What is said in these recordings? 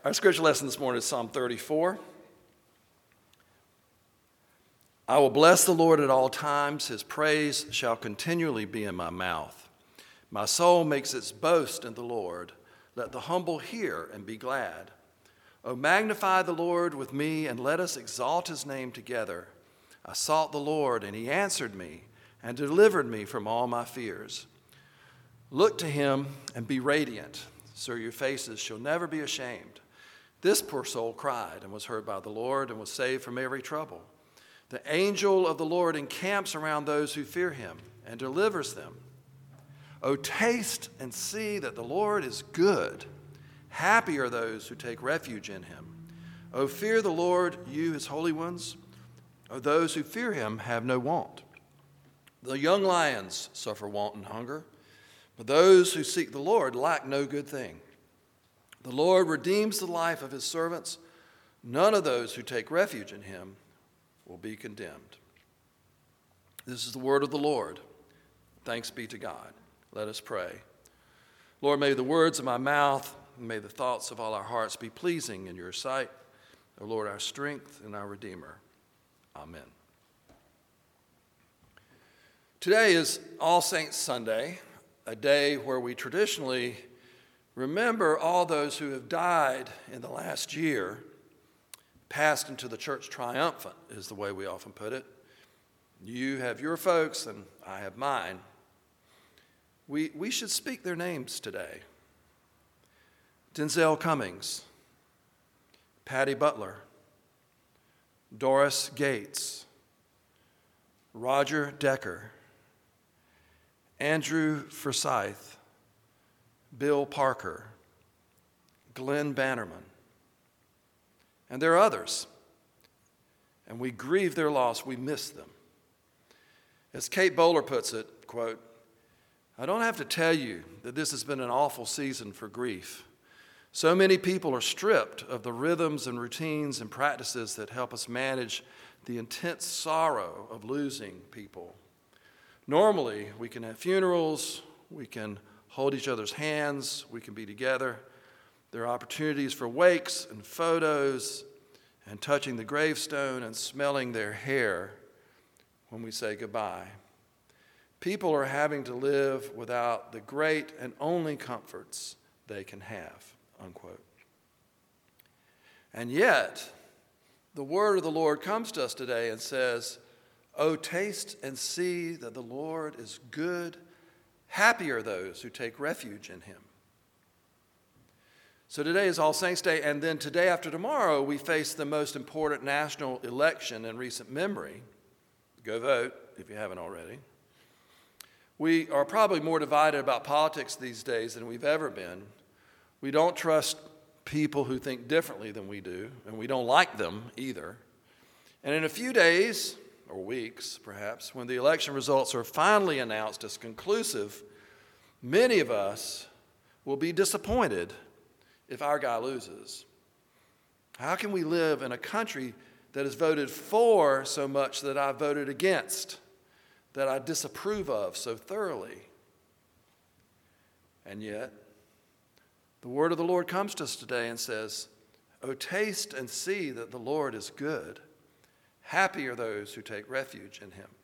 Our scripture lesson this morning is Psalm 34. I will bless the Lord at all times. His praise shall continually be in my mouth. My soul makes its boast in the Lord. Let the humble hear and be glad. O magnify the Lord with me, and let us exalt his name together. I sought the Lord, and he answered me and delivered me from all my fears. Look to him and be radiant, so your faces shall never be ashamed. This poor soul cried and was heard by the Lord and was saved from every trouble. The angel of the Lord encamps around those who fear him and delivers them. O taste and see that the Lord is good. Happy are those who take refuge in him. O fear the Lord, you his holy ones. O those who fear him have no want. The young lions suffer want and hunger, but those who seek the Lord lack no good thing. The Lord redeems the life of his servants. None of those who take refuge in him will be condemned. This is the word of the Lord. Thanks be to God. Let us pray. Lord, may the words of my mouth and may the thoughts of all our hearts be pleasing in your sight. O Lord, our strength and our Redeemer. Amen. Today is All Saints Sunday, a day where we traditionally remember all those who have died in the last year, passed into the church triumphant is the way we often put it. You have your folks and I have mine. We should speak their names today. Denzel Cummings, Patty Butler, Doris Gates, Roger Decker, Andrew Forsyth, Bill Parker, Glenn Bannerman, and there are others, and we grieve their loss, we miss them. As Kate Bowler puts it, quote, I don't have to tell you that this has been an awful season for grief. So many people are stripped of the rhythms and routines and practices that help us manage the intense sorrow of losing people. Normally, we can have funerals, we can hold each other's hands, we can be together. There are opportunities for wakes and photos and touching the gravestone and smelling their hair when we say goodbye. People are having to live without the great and only comforts they can have, unquote. And yet, the word of the Lord comes to us today and says, "O taste and see that the Lord is good. Happy are those who take refuge in him." So today is All Saints' Day, and then today after tomorrow, we face the most important national election in recent memory. Go vote if you haven't already. We are probably more divided about politics these days than we've ever been. We don't trust people who think differently than we do, and we don't like them either. And in a few days, or weeks perhaps, when the election results are finally announced as conclusive, many of us will be disappointed if our guy loses. How can we live in a country that has voted for so much that I voted against, that I disapprove of so thoroughly? And yet, the word of the Lord comes to us today and says, "O taste and see that the Lord is good. Happy are those who take refuge in him."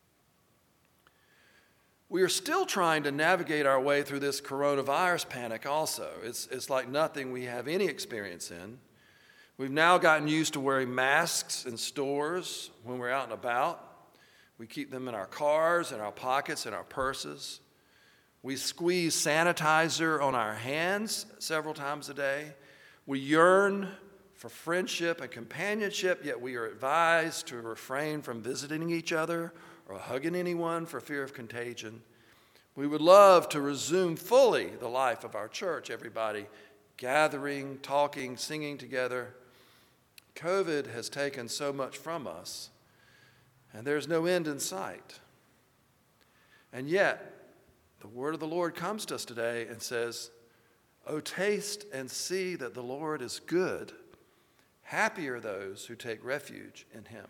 We are still trying to navigate our way through this coronavirus panic also. It's like nothing we have any experience in. We've now gotten used to wearing masks in stores when we're out and about. We keep them in our cars, in our pockets, in our purses. We squeeze sanitizer on our hands several times a day. We yearn for friendship and companionship, yet we are advised to refrain from visiting each other or hugging anyone for fear of contagion. We would love to resume fully the life of our church, everybody gathering, talking, singing together. COVID has taken so much from us, and there's no end in sight. And yet, the word of the Lord comes to us today and says, "O taste and see that the Lord is good. Happy are those who take refuge in him."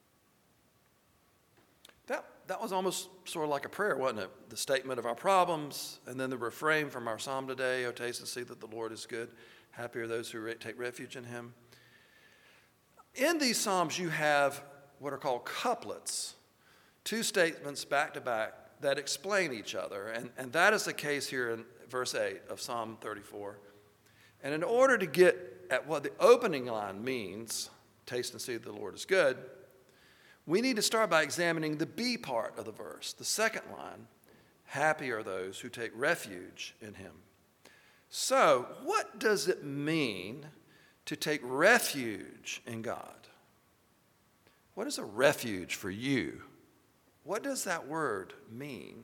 That was almost sort of like a prayer, wasn't it? The statement of our problems, and then the refrain from our psalm today, "O taste and see that the Lord is good. Happy are those who take refuge in him. In these Psalms, you have what are called couplets, two statements back to back that explain each other. And that is the case here in verse 8 of Psalm 34. And in order to get at what the opening line means, taste and see that the Lord is good, we need to start by examining the B part of the verse, the second line, happy are those who take refuge in him. So, what does it mean to take refuge in God? What is a refuge for you? What does that word mean?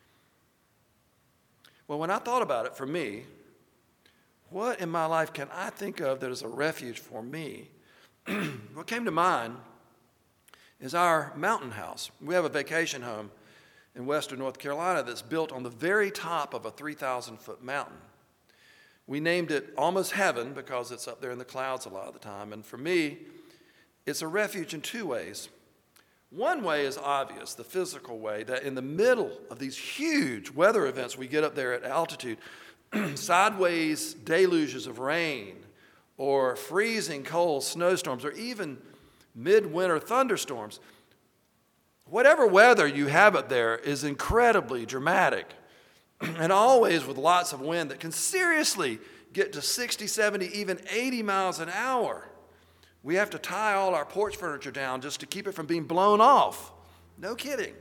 Well, when I thought about it, for me, what in my life can I think of that is a refuge for me? What came to mind is our mountain house. We have a vacation home in western North Carolina that's built on the very top of a 3,000-foot mountain. We named it Almost Heaven because it's up there in the clouds a lot of the time. And for me, it's a refuge in two ways. One way is obvious, the physical way, that in the middle of these huge weather events we get up there at altitude, sideways deluges of rain or freezing cold snowstorms or even midwinter thunderstorms, whatever weather you have up there is incredibly dramatic and always with lots of wind that can seriously get to 60, 70, even 80 miles an hour. We have to tie all our porch furniture down just to keep it from being blown off. No kidding.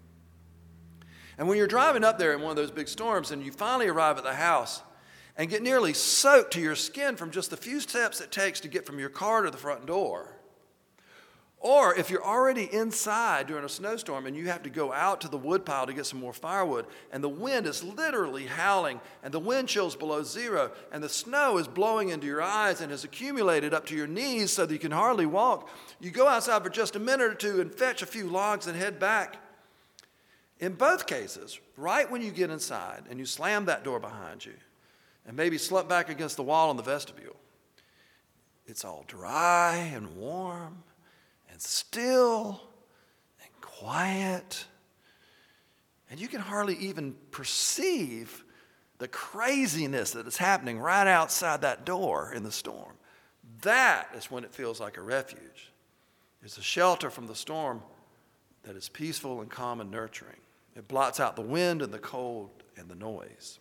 And when you're driving up there in one of those big storms and you finally arrive at the house and get nearly soaked to your skin from just the few steps it takes to get from your car to the front door, or if you're already inside during a snowstorm and you have to go out to the woodpile to get some more firewood and the wind is literally howling and the wind chill's below zero and the snow is blowing into your eyes and has accumulated up to your knees so that you can hardly walk, you go outside for just a minute or two and fetch a few logs and head back. In both cases, right when you get inside and you slam that door behind you and maybe slump back against the wall in the vestibule, it's all dry and warm and still and quiet, and you can hardly even perceive the craziness that is happening right outside that door in the storm. That is when it feels like a refuge. It's a shelter from the storm that is peaceful and calm and nurturing. It blots out the wind and the cold and the noise.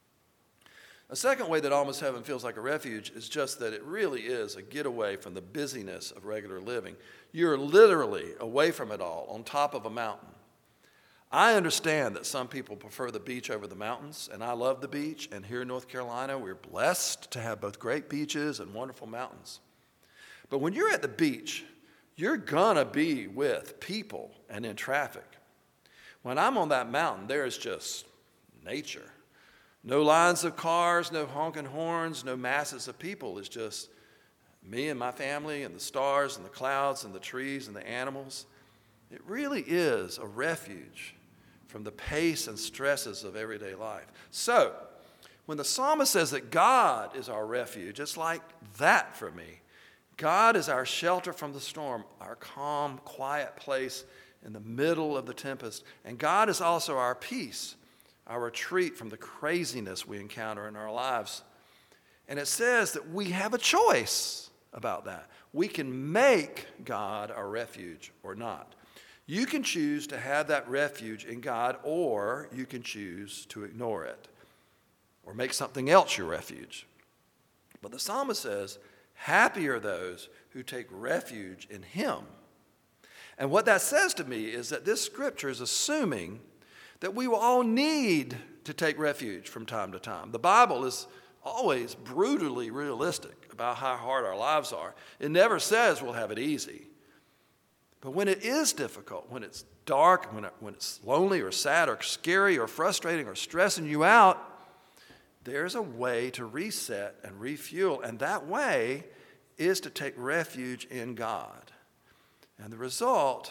A second way that Almost Heaven feels like a refuge is just that it really is a getaway from the busyness of regular living. You're literally away from it all on top of a mountain. I understand that some people prefer the beach over the mountains, and I love the beach. And here in North Carolina, we're blessed to have both great beaches and wonderful mountains. But when you're at the beach, you're going to be with people and in traffic. When I'm on that mountain, there is just nature. No lines of cars, no honking horns, no masses of people. It's just me and my family and the stars and the clouds and the trees and the animals. It really is a refuge from the pace and stresses of everyday life. So, when the psalmist says that God is our refuge, it's like that for me. God is our shelter from the storm, our calm, quiet place in the middle of the tempest. And God is also our peace, our retreat from the craziness we encounter in our lives. And it says that we have a choice about that. We can make God our refuge or not. You can choose to have that refuge in God, or you can choose to ignore it or make something else your refuge. But the psalmist says, happy are those who take refuge in him. And what that says to me is that this scripture is assuming that we will all need to take refuge from time to time. The Bible is always brutally realistic about how hard our lives are. It never says we'll have it easy. But when it is difficult, when it's dark, when it's lonely or sad or scary or frustrating or stressing you out, there's a way to reset and refuel. And that way is to take refuge in God. And the result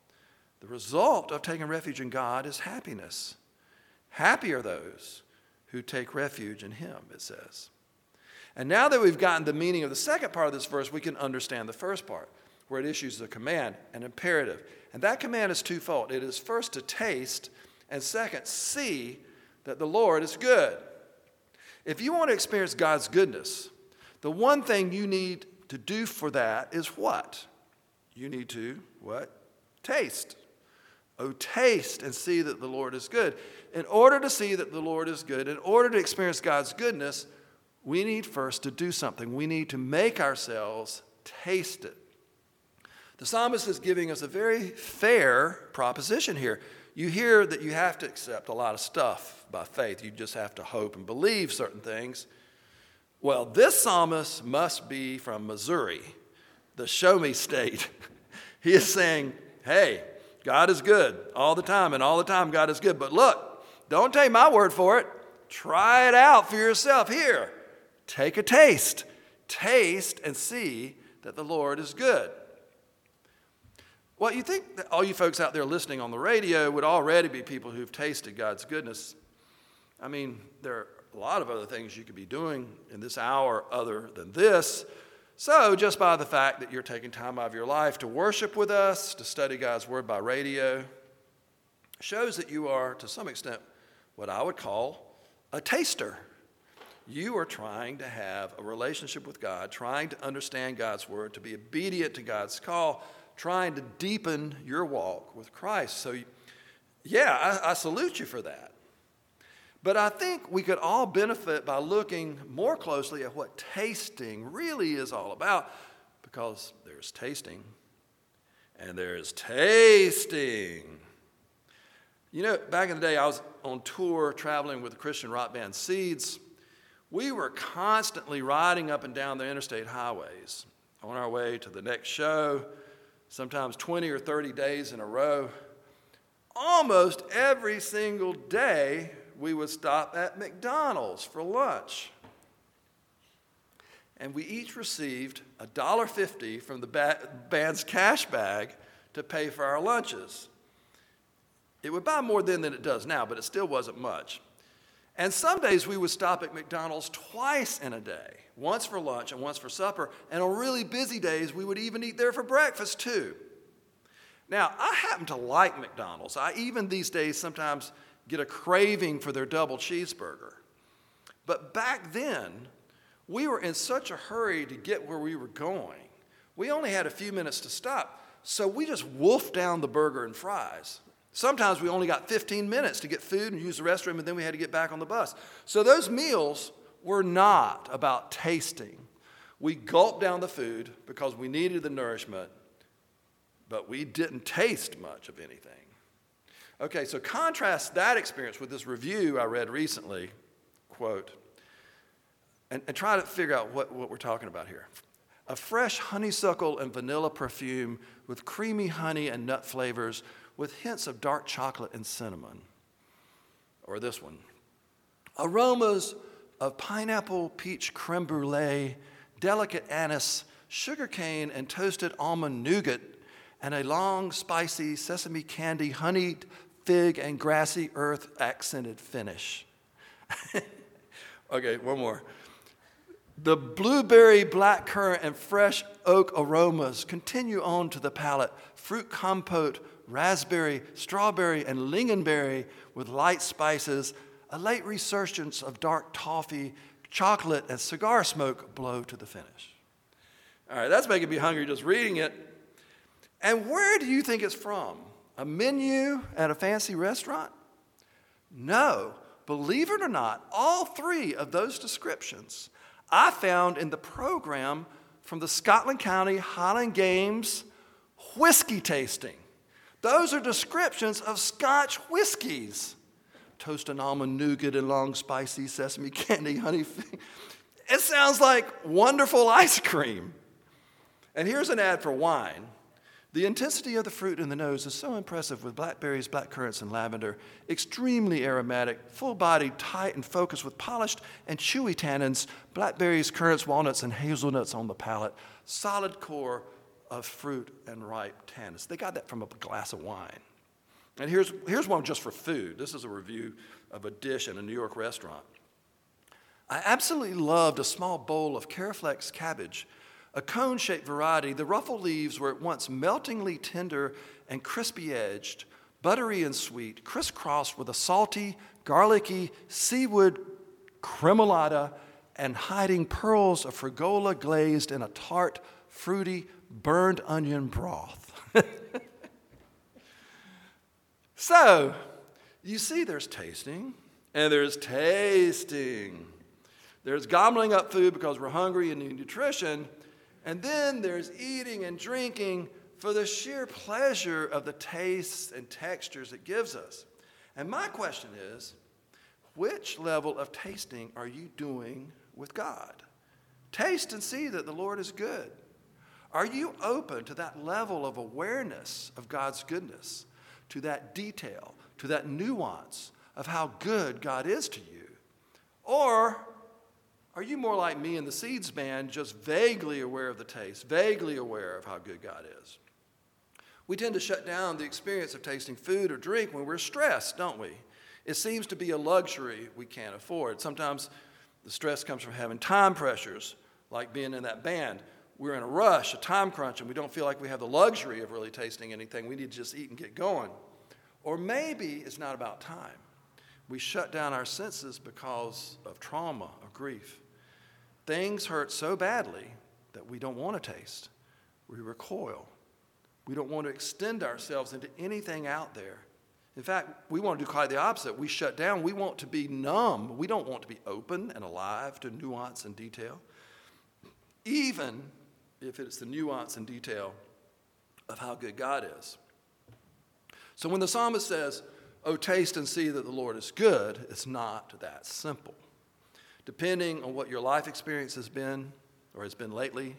of taking refuge in God is happiness. Happy are those who take refuge in him, it says. And now that we've gotten the meaning of the second part of this verse, we can understand the first part, where it issues a command, an imperative. And that command is twofold. It is first to taste, and second, see that the Lord is good. If you want to experience God's goodness, The one thing you need to do for that is what? You need to, what? Taste. Oh, taste and see that the Lord is good. In order to see that the Lord is good, in order to experience God's goodness, we need first to do something. We need to make ourselves taste it. The psalmist is giving us a very fair proposition here. You hear that you have to accept a lot of stuff by faith. You just have to hope and believe certain things. Well, this psalmist must be from Missouri, the show me state. He is saying, hey, God is good all the time, and all the time God is good. But look, don't take my word for it. Try it out for yourself. Here, take a taste. Taste and see that the Lord is good. Well, you think that all you folks out there listening on the radio would already be people who've tasted God's goodness. I mean, there are a lot of other things you could be doing in this hour other than this. So just by the fact that you're taking time out of your life to worship with us, to study God's Word by radio, shows that you are, to some extent, what I would call a taster. You are trying to have a relationship with God, trying to understand God's Word, to be obedient to God's call, trying to deepen your walk with Christ. So, yeah, I salute you for that. But I think we could all benefit by looking more closely at what tasting really is all about, because there's tasting and there's tasting. You know, back in the day, I was on tour traveling with the Christian rock band Seeds. We were constantly riding up and down the interstate highways on our way to the next show, sometimes 20 or 30 days in a row. Almost every single day, we would stop at McDonald's for lunch. And we each received $1.50 from the band's cash bag to pay for our lunches. It would buy more then than it does now, but it still wasn't much. And some days we would stop at McDonald's twice in a day, once for lunch and once for supper. And on really busy days, we would even eat there for breakfast too. Now, I happen to like McDonald's. I even these days sometimes get a craving for their double cheeseburger. But back then, we were in such a hurry to get where we were going. We only had a few minutes to stop, so we just wolfed down the burger and fries. Sometimes we only got 15 minutes to get food and use the restroom, and then we had to get back on the bus. So those meals were not about tasting. We gulped down the food because we needed the nourishment, but we didn't taste much of anything. Okay, so contrast that experience with this review I read recently, quote, and try to figure out what we're talking about here. A fresh honeysuckle and vanilla perfume with creamy honey and nut flavors with hints of dark chocolate and cinnamon. Or this one. Aromas of pineapple, peach creme brulee, delicate anise, sugarcane, and toasted almond nougat, and a long, spicy sesame candy, honeyed fig, and grassy earth accented finish. Okay, one more. The blueberry, blackcurrant, and fresh oak aromas continue on to the palate. Fruit compote, raspberry, strawberry, and lingonberry with light spices. A late resurgence of dark toffee, chocolate, and cigar smoke blow to the finish. All right, that's making me hungry just reading it. And where do you think it's from? A menu at a fancy restaurant? No. Believe it or not, all three of those descriptions I found in the program from the Scotland County Highland Games whiskey tasting. Those are descriptions of Scotch whiskeys. Toast and almond nougat and long spicy sesame candy honey. It sounds like wonderful ice cream. And here's an ad for wine. The intensity of the fruit in the nose is so impressive with blackberries, blackcurrants, and lavender. Extremely aromatic, full-bodied, tight, and focused with polished and chewy tannins, blackberries, currants, walnuts, and hazelnuts on the palate. Solid core of fruit and ripe tannins. They got that from a glass of wine. And here's one just for food. This is a review of a dish in a New York restaurant. I absolutely loved a small bowl of Caraflex cabbage, a cone-shaped variety. The ruffled leaves were at once meltingly tender and crispy-edged, buttery and sweet, crisscrossed with a salty, garlicky, seaweed cremelata and hiding pearls of fregola glazed in a tart, fruity, burned onion broth. So, you see there's tasting, and there's tasting. There's gobbling up food because we're hungry and need nutrition, and then there's eating and drinking for the sheer pleasure of the tastes and textures it gives us. And my question is, which level of tasting are you doing with God? Taste and see that the Lord is good. Are you open to that level of awareness of God's goodness, to that detail, to that nuance of how good God is to you? Or are you more like me and the Seeds band, just vaguely aware of the taste, vaguely aware of how good God is? We tend to shut down the experience of tasting food or drink when we're stressed, don't we? It seems to be a luxury we can't afford. Sometimes the stress comes from having time pressures, like being in that band. We're in a rush, a time crunch, and we don't feel like we have the luxury of really tasting anything. We need to just eat and get going. Or maybe it's not about time. We shut down our senses because of trauma or grief. Things hurt so badly that we don't want to taste. We recoil. We don't want to extend ourselves into anything out there. In fact, we want to do quite the opposite. We shut down. We want to be numb. We don't want to be open and alive to nuance and detail, even if it's the nuance and detail of how good God is. So when the psalmist says, "Oh, taste and see that the Lord is good," it's not that simple. Depending on what your life experience has been or has been lately,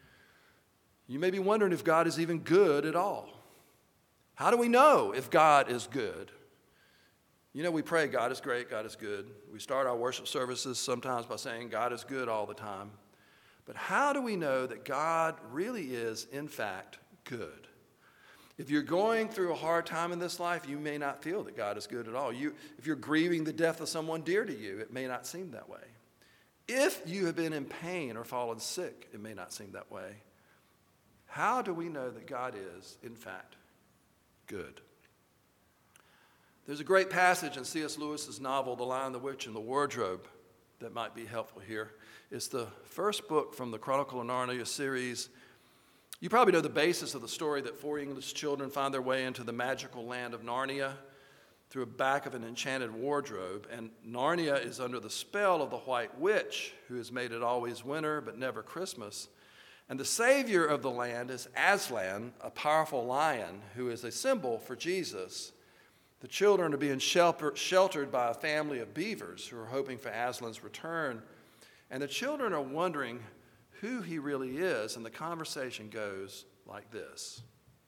you may be wondering if God is even good at all. How do we know if God is good? You know, we pray, God is great, God is good. We start our worship services sometimes by saying, God is good all the time. But how do we know that God really is, in fact, good? If you're going through a hard time in this life, you may not feel that God is good at all. If you're grieving the death of someone dear to you, it may not seem that way. If you have been in pain or fallen sick, it may not seem that way. How do we know that God is, in fact, good? There's a great passage in C.S. Lewis's novel, The Lion, the Witch, and the Wardrobe, that might be helpful here. It's the first book from the Chronicle of Narnia series. You probably know the basis of the story that 4 English children find their way into the magical land of Narnia through the back of an enchanted wardrobe. And Narnia is under the spell of the White Witch, who has made it always winter but never Christmas. And the savior of the land is Aslan, a powerful lion who is a symbol for Jesus. The children are being sheltered by a family of beavers who are hoping for Aslan's return. And the children are wondering who he really is. And the conversation goes like this.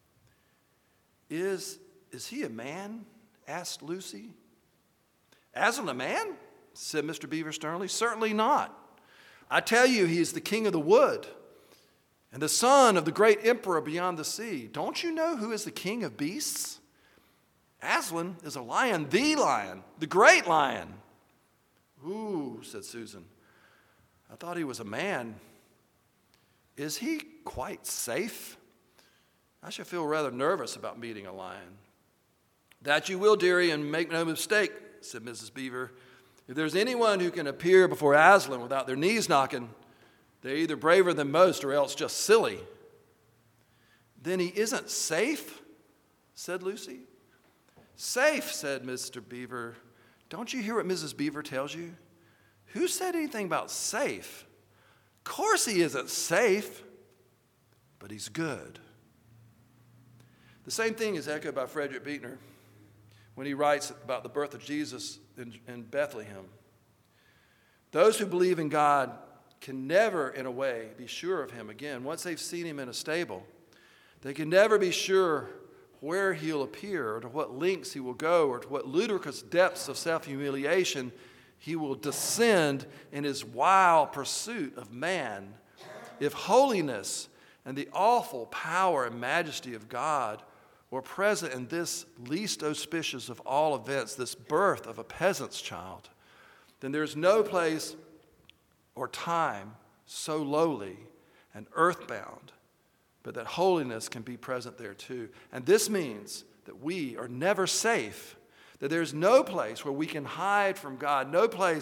Is he a man? Asked Lucy. Aslan a man? Said Mr. Beaver sternly. Certainly not. I tell you, he is the king of the wood and the son of the great emperor beyond the sea. Don't you know who is the king of beasts? Aslan is a lion, the great lion. Ooh, said Susan. I thought he was a man. Is he quite safe? I should feel rather nervous about meeting a lion. That you will, dearie, and make no mistake, said Mrs. Beaver. If there's anyone who can appear before Aslan without their knees knocking, they're either braver than most or else just silly. Then he isn't safe, said Lucy. Safe, said Mr. Beaver. Don't you hear what Mrs. Beaver tells you? Who said anything about safe? Of course he isn't safe, but he's good. The same thing is echoed by Frederick Buechner when he writes about the birth of Jesus in Bethlehem. Those who believe in God can never, in a way, be sure of him again. Once they've seen him in a stable, they can never be sure where he'll appear or to what lengths he will go or to what ludicrous depths of self-humiliation he will descend in his wild pursuit of man. If holiness and the awful power and majesty of God were present in this least auspicious of all events, this birth of a peasant's child, then there's no place or time so lowly and earthbound, but that holiness can be present there too. And this means that we are never safe, that there's no place where we can hide from God, no place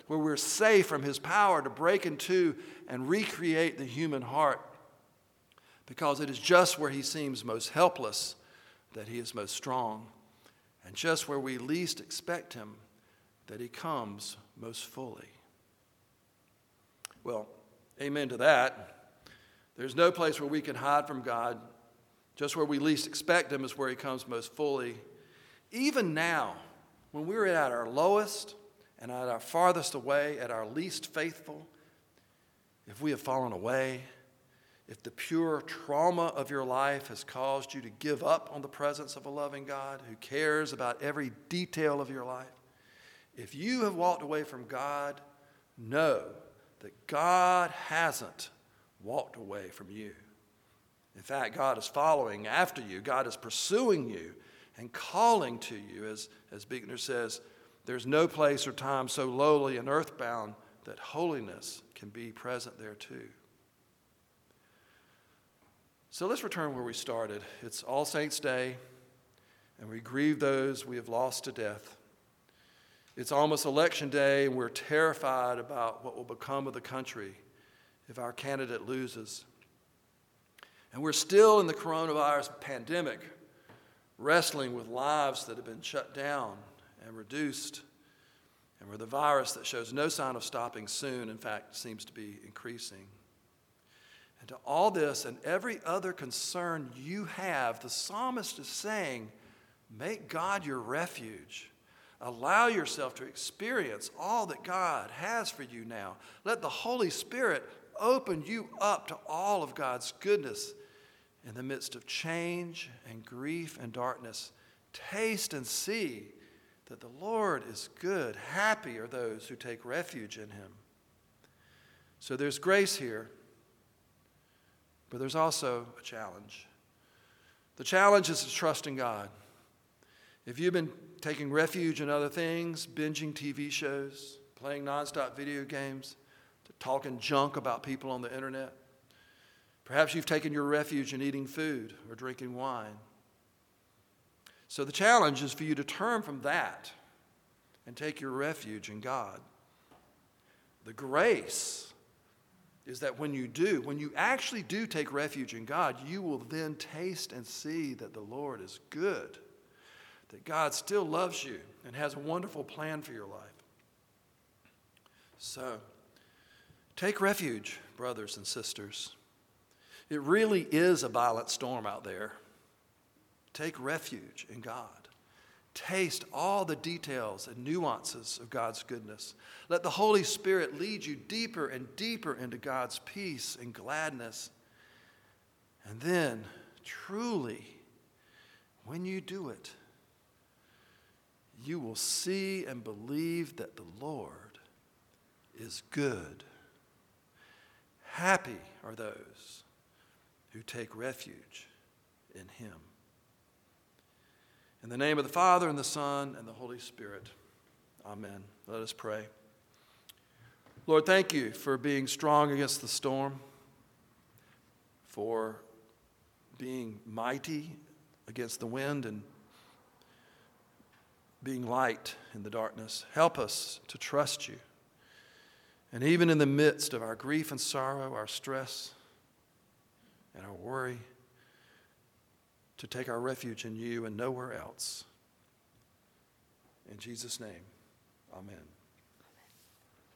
where we're safe from his power to break into and recreate the human heart, because it is just where he seems most helpless that he is most strong, and just where we least expect him that he comes most fully. Well, amen to that. There's no place where we can hide from God. Just where we least expect him is where he comes most fully. Even now, when we're at our lowest and at our farthest away, at our least faithful, if we have fallen away, if the pure trauma of your life has caused you to give up on the presence of a loving God who cares about every detail of your life, if you have walked away from God, know that God hasn't walked away from you. In fact, God is following after you. God is pursuing you and calling to you. As Buechner says, there's no place or time so lowly and earthbound that holiness can be present there too. So let's return where we started. It's All Saints' Day, and we grieve those we have lost to death. It's almost Election Day, and we're terrified about what will become of the country if our candidate loses. And we're still in the coronavirus pandemic, wrestling with lives that have been shut down and reduced, and with a virus that shows no sign of stopping soon, in fact, seems to be increasing. And to all this and every other concern you have, the psalmist is saying, make God your refuge. Allow yourself to experience all that God has for you now. Let the Holy Spirit open you up to all of God's goodness in the midst of change and grief and darkness. Taste and see that the Lord is good. Happy are those who take refuge in him. So there's grace here. But there's also a challenge. The challenge is to trust in God. If you've been taking refuge in other things, binging TV shows, playing nonstop video games, talking junk about people on the internet, perhaps you've taken your refuge in eating food or drinking wine. So the challenge is for you to turn from that and take your refuge in God. The grace is that when you actually do take refuge in God, you will then taste and see that the Lord is good, that God still loves you and has a wonderful plan for your life. So, take refuge, brothers and sisters. It really is a violent storm out there. Take refuge in God. Taste all the details and nuances of God's goodness. Let the Holy Spirit lead you deeper and deeper into God's peace and gladness. And then, truly, when you do it, you will see and believe that the Lord is good. Happy are those who take refuge in him. In the name of the Father, and the Son, and the Holy Spirit. Amen. Let us pray. Lord, thank you for being strong against the storm, for being mighty against the wind, and being light in the darkness. Help us to trust you. And even in the midst of our grief and sorrow, our stress and our worry, to take our refuge in you and nowhere else. In Jesus' name, amen.